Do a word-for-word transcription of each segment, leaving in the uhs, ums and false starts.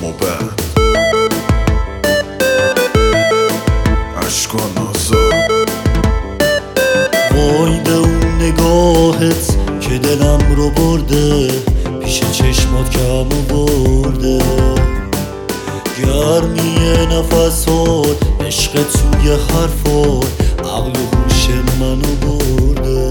و بعد عشق و نازا. وای به اون نگاهت که دلم رو برده، پیش چشمات کم برده، گرمی نفسات، عشق توی حرفات، عقل و هوش منو برده.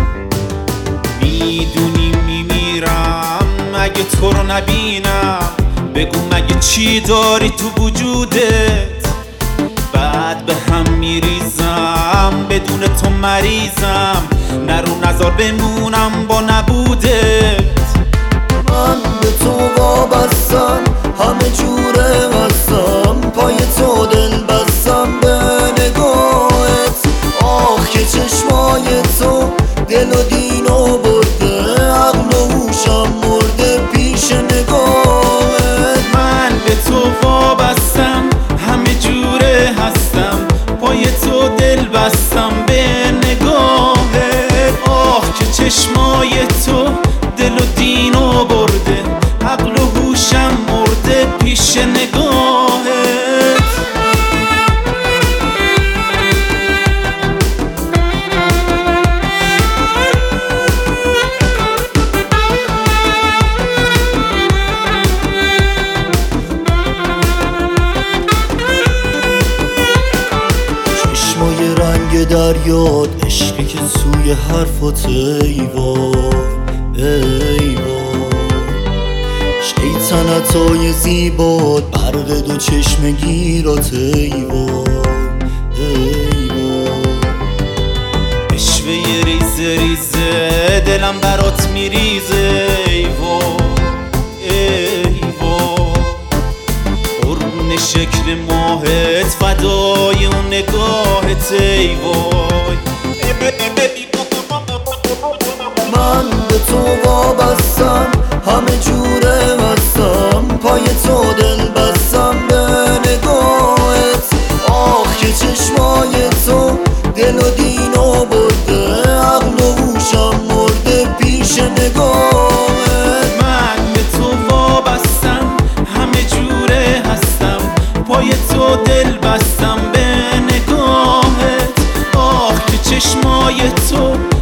میدونی میمیرم اگه تو رو نبینم، بگو مگه چی داری تو وجودت؟ بعد به هم میریزم، بدون تو مریضم، نرو نزار بمونم با نبودت. من به تو وابستم، همه جوره هستم، پای تو دل بستم به نگاهت. آخ که چشمای تو دل و دینو برده، عقل و هوشم مرده پیش نگاهت. من به تو وابستم، همه جوره هستم، پای تو دل بستم به نگاهت. آخ که چشمای تو دل و دینو برده، عقل و هوشم مرده پیش نگاهت. چشمای رنگ دریاد، عشقی که توی حرفات، ای وای ای وای. شیطنتای زیبات، برق دو چشم گیرات، ای وای ای وای. عشوه ریزه ریزه دلم برات میریزه، ای وای ای وای. قربون شکل ماهت، فدای اون نگاهت، ای وای. من به تو وابستم، همه جوره هستم، پای تو دل بستم به نگاهت. آخ که چشمای تو دل و دینو برده، عقل و هوشم مرده پیش نگاهت. من به تو وابستم، همه جوره هستم، پای تو دل بستم به نگاهت. آخ که چشمای تو